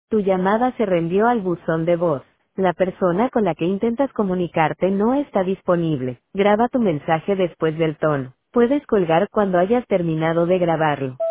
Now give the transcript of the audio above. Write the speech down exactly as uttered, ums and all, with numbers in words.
Tu llamada se reenvió al buzón de voz. La persona con la que intentas comunicarte no está disponible. Graba tu mensaje después del tono. Puedes colgar cuando hayas terminado de grabarlo.